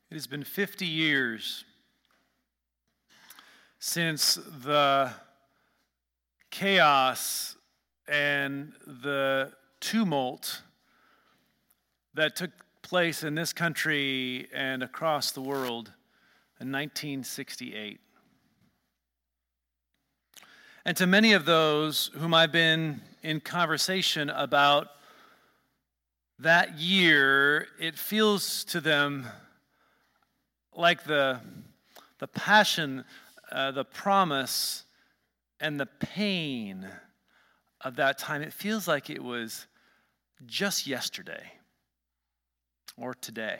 It has been 50 years since the chaos and the tumult that took place in this country and across the world in 1968. And to many of those whom I've been in conversation about that year, it feels to them like the passion, the promise, and the pain of that time. It feels like it was just yesterday or today.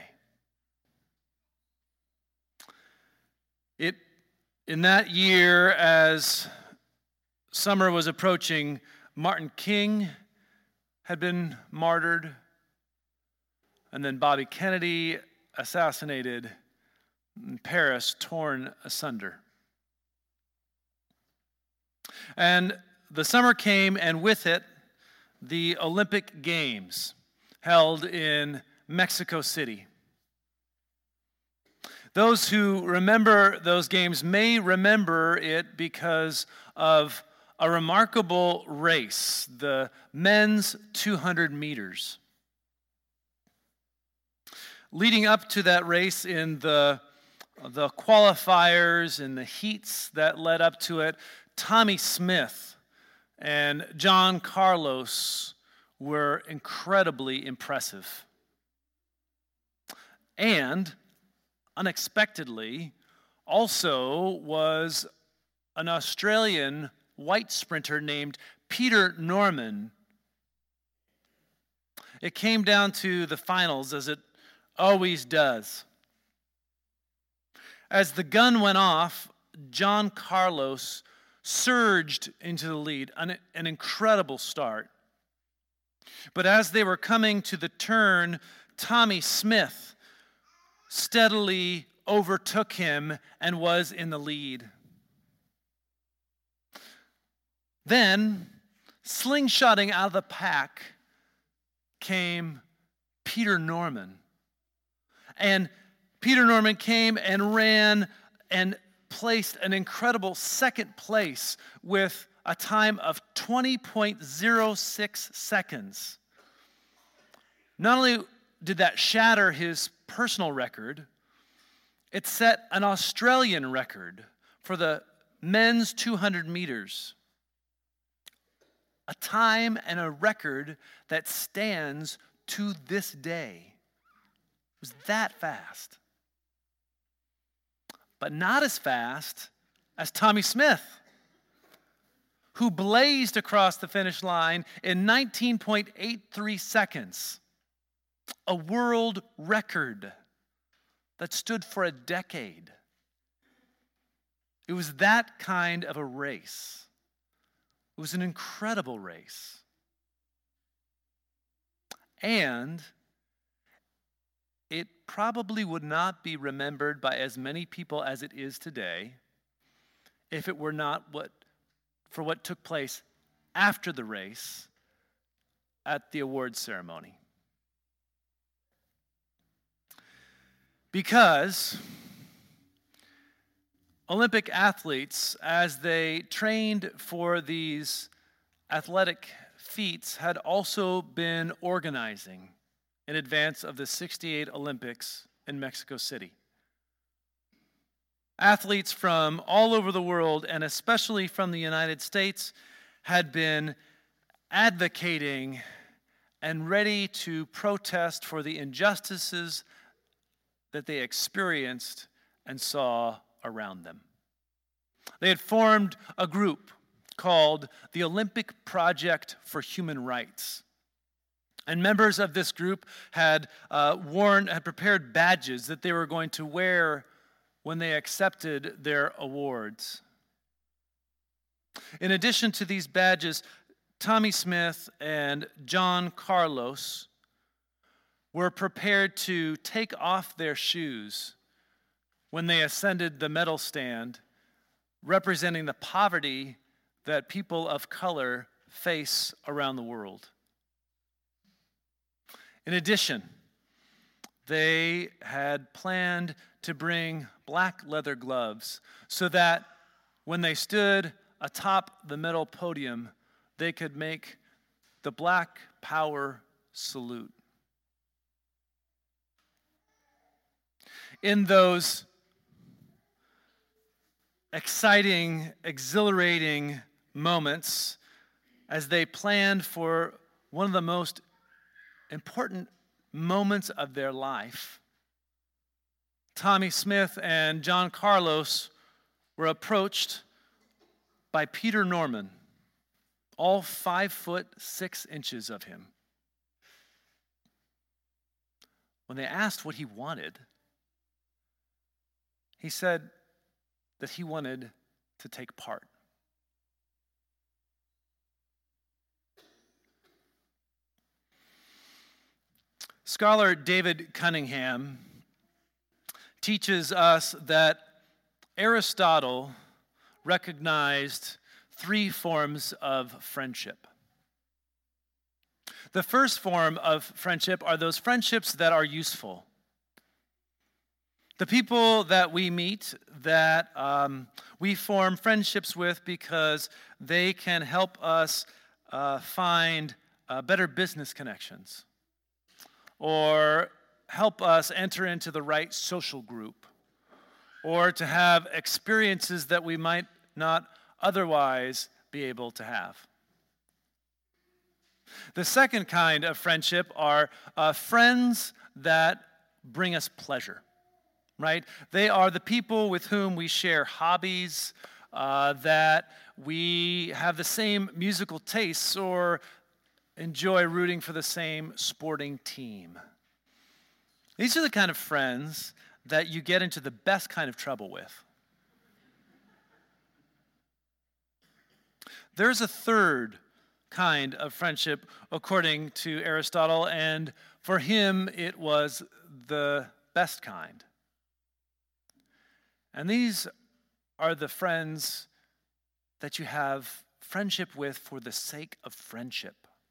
In that year, as summer was approaching, Martin King had been martyred, and then Bobby Kennedy assassinated, and Paris torn asunder. And the summer came, and with it, the Olympic Games held in Mexico City. Those who remember those games may remember it because of a remarkable race, the men's 200 meters. Leading up to that race in the qualifiers and the heats that led up to it, Tommie Smith and John Carlos were incredibly impressive. And unexpectedly, also was an Australian white sprinter named Peter Norman. It came down to the finals, as it always does. As the gun went off, John Carlos surged into the lead, an incredible start. But as they were coming to the turn, Tommie Smith steadily overtook him and was in the lead. Then, slingshotting out of the pack came Peter Norman. And Peter Norman came and ran and placed an incredible second place with a time of 20.06 seconds. Not only did that shatter his personal record, it set an Australian record for the men's 200 meters. A time and a record that stands to this day. It was that fast. But not as fast as Tommie Smith, who blazed across the finish line in 19.83 seconds. A world record that stood for a decade. It was that kind of a race. It was an incredible race. And it probably would not be remembered by as many people as it is today if it were not for what took place after the race at the awards ceremony. Because Olympic athletes, as they trained for these athletic feats, had also been organizing in advance of the '68 Olympics in Mexico City. Athletes from all over the world, and especially from the United States, had been advocating and ready to protest for the injustices that they experienced and saw around them. They had formed a group called the Olympic Project for Human Rights. And members of this group had prepared badges that they were going to wear when they accepted their awards. In addition to these badges, Tommie Smith and John Carlos were prepared to take off their shoes when they ascended the medal stand, representing the poverty that people of color face around the world. In addition, they had planned to bring black leather gloves so that when they stood atop the metal podium, they could make the Black Power salute. In those exciting, exhilarating moments, as they planned for one of the most important moments of their life, Tommy Smith and John Carlos were approached by Peter Norman, all 5'6" of him. When they asked what he wanted, he said that he wanted to take part. Scholar David Cunningham teaches us that Aristotle recognized 3 forms of friendship. The first form of friendship are those friendships that are useful. The people that we meet, that we form friendships with because they can help us find better business connections, or help us enter into the right social group, or to have experiences that we might not otherwise be able to have. The second kind of friendship are friends that bring us pleasure, right? They are the people with whom we share hobbies, that we have the same musical tastes or enjoy rooting for the same sporting team. These are the kind of friends that you get into the best kind of trouble with. There's a third kind of friendship, according to Aristotle, and for him it was the best kind. And these are the friends that you have friendship with for the sake of friendship.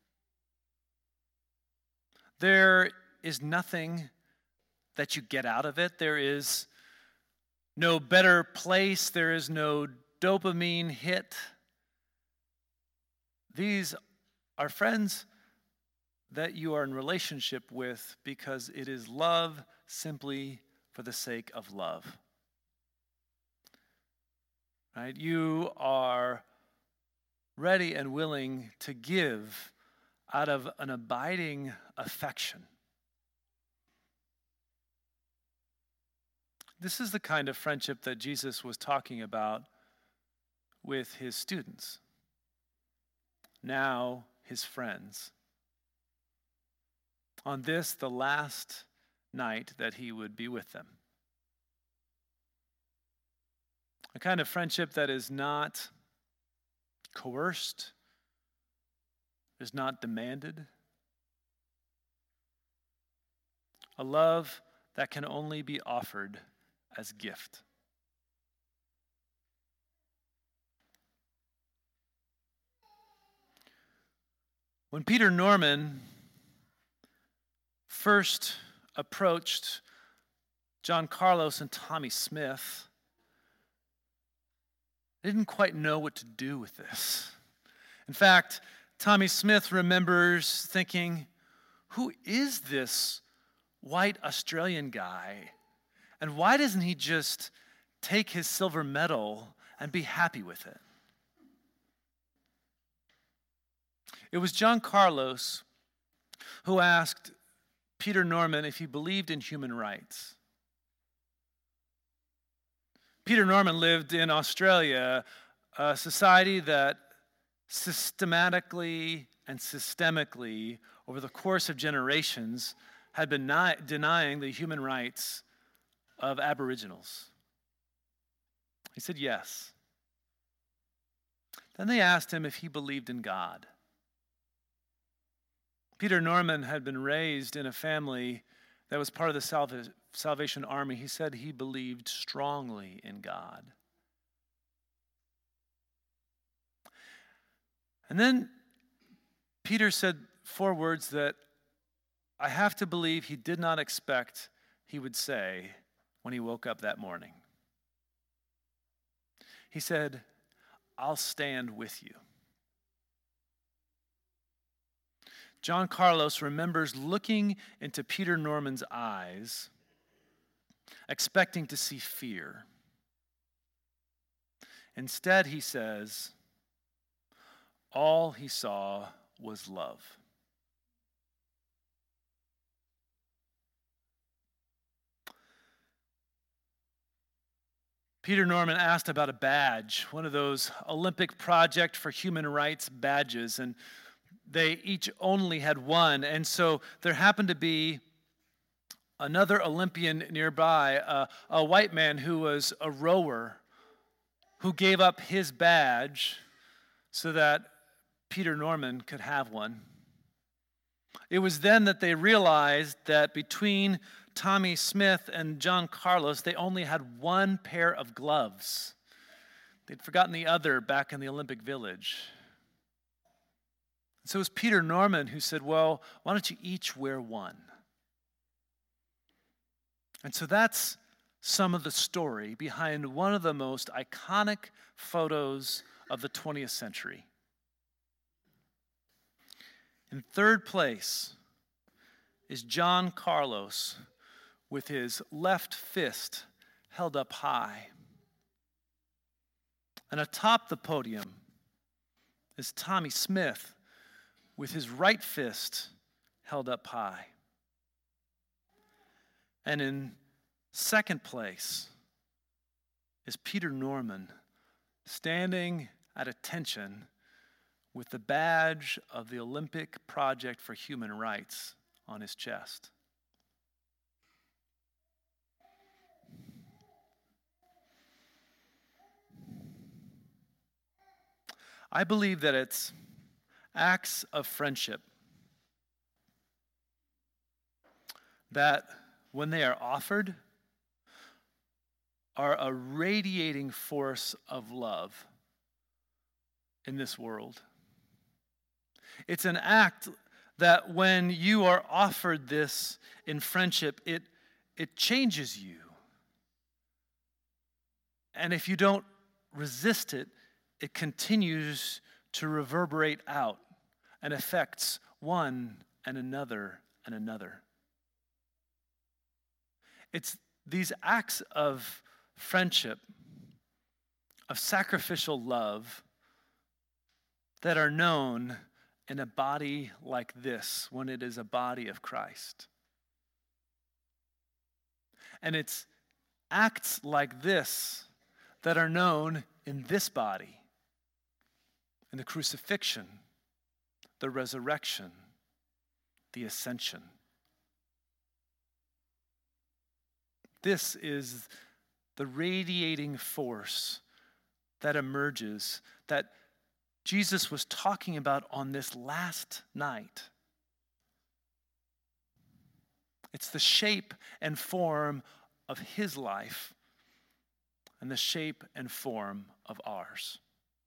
There is nothing that you get out of it. There is no better place. There is no dopamine hit. These are friends that you are in relationship with because it is love simply for the sake of love. Right? You are ready and willing to give out of an abiding affection. This is the kind of friendship that Jesus was talking about with his students, now his friends, on this, the last night that he would be with them. A kind of friendship that is not coerced, is not demanded. A love that can only be offered as gift. When Peter Norman first approached John Carlos and Tommy Smith, they didn't quite know what to do with this. In fact, Tommy Smith remembers thinking, who is this white Australian guy? And why doesn't he just take his silver medal and be happy with it? It was John Carlos who asked Peter Norman if he believed in human rights. Peter Norman lived in Australia, a society that systematically and systemically, over the course of generations, had been denying the human rights of Aboriginals. He said yes. Then they asked him if he believed in God. Peter Norman had been raised in a family that was part of the Salvation Army. He said he believed strongly in God. And then Peter said 4 words that I have to believe he did not expect he would say when he woke up that morning. He said, "I'll stand with you." John Carlos remembers looking into Peter Norman's eyes, expecting to see fear. Instead, he says, all he saw was love. Peter Norman asked about a badge, one of those Olympic Project for Human Rights badges, and they each only had one. And so there happened to be another Olympian nearby, a white man who was a rower, who gave up his badge so that Peter Norman could have one. It was then that they realized that between Tommie Smith and John Carlos, they only had one pair of gloves. They'd forgotten the other back in the Olympic Village. So it was Peter Norman who said, well, why don't you each wear one? And so that's some of the story behind one of the most iconic photos of the 20th century. In third place is John Carlos with his left fist held up high. And atop the podium is Tommie Smith with his right fist held up high. And in second place is Peter Norman standing at attention with the badge of the Olympic Project for Human Rights on his chest. I believe that it's acts of friendship that, when they are offered, are a radiating force of love in this world. It's an act that when you are offered this in friendship, it changes you. And if you don't resist it, it continues to reverberate out and affects one and another and another. It's these acts of friendship, of sacrificial love, that are known in a body like this, when it is a body of Christ. And it's acts like this that are known in this body, in the crucifixion, the resurrection, the ascension. This is the radiating force that emerges, that Jesus was talking about on this last night. It's the shape and form of his life and the shape and form of ours.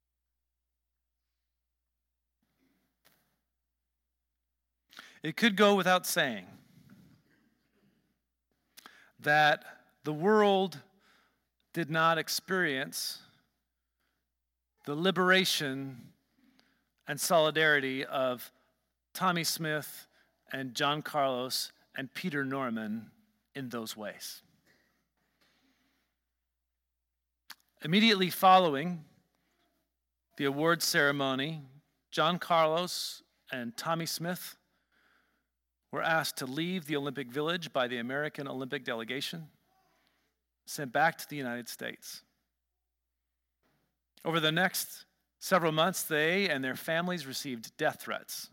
It could go without saying that the world did not experience the liberation and solidarity of Tommie Smith and John Carlos and Peter Norman in those ways. Immediately following the awards ceremony, John Carlos and Tommie Smith were asked to leave the Olympic Village by the American Olympic delegation, sent back to the United States. Over the next several months, they and their families received death threats.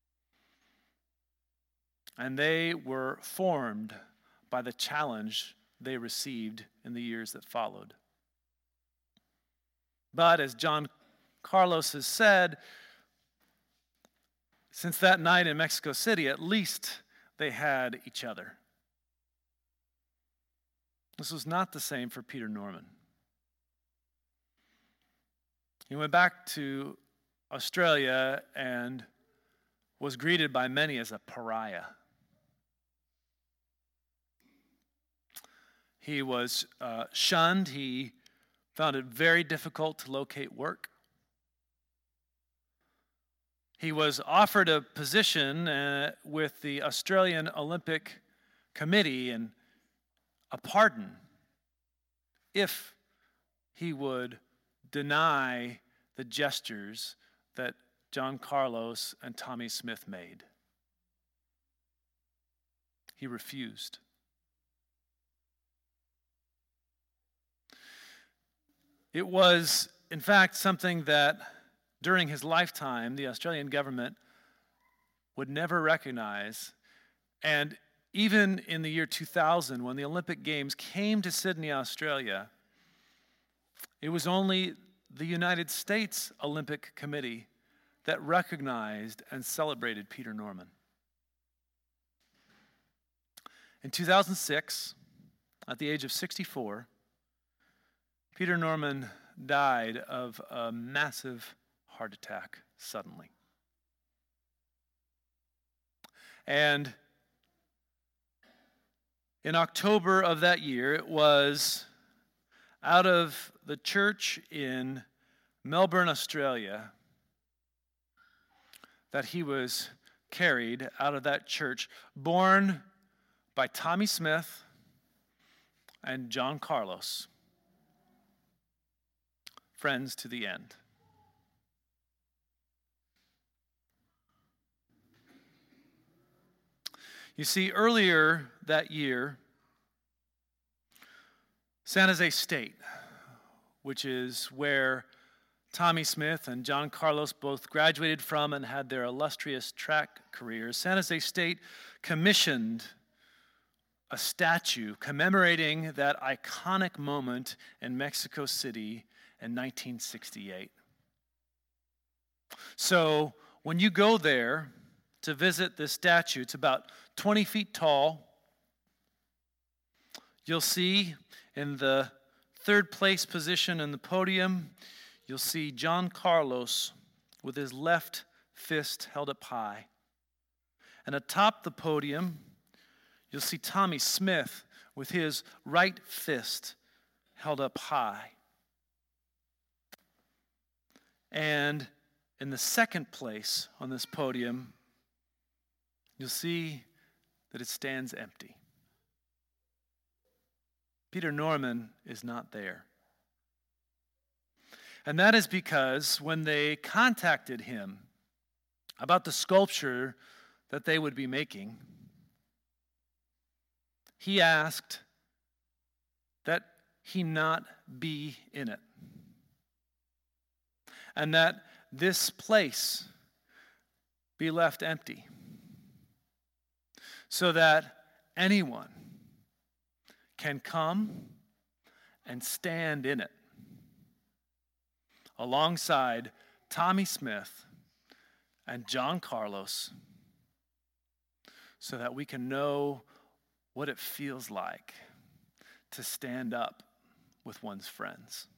And they were formed by the challenge they received in the years that followed. But as John Carlos has said, since that night in Mexico City, at least they had each other. This was not the same for Peter Norman. He went back to Australia and was greeted by many as a pariah. He was shunned. He found it very difficult to locate work. He was offered a position with the Australian Olympic Committee and a pardon if he would deny the gestures that John Carlos and Tommie Smith made. He refused. It was, in fact, something that during his lifetime the Australian government would never recognize. And even in the year 2000, when the Olympic Games came to Sydney, Australia, it was only the United States Olympic Committee that recognized and celebrated Peter Norman. In 2006, at the age of 64, Peter Norman died of a massive heart attack suddenly. And in October of that year, it was out of the church in Melbourne, Australia, that he was carried out of that church, borne by Tommie Smith and John Carlos, friends to the end. You see, earlier that year, San Jose State, which is where Tommie Smith and John Carlos both graduated from and had their illustrious track careers, San Jose State commissioned a statue commemorating that iconic moment in Mexico City in 1968. So when you go there to visit this statue, it's about 20 feet tall. You'll see in the third place position in the podium, you'll see John Carlos with his left fist held up high. And atop the podium, you'll see Tommie Smith with his right fist held up high. And in the second place on this podium, you'll see that it stands empty. Peter Norman is not there. And that is because when they contacted him about the sculpture that they would be making, he asked that he not be in it, and that this place be left empty, so that anyone can come and stand in it alongside Tommie Smith and John Carlos, so that we can know what it feels like to stand up with one's friends.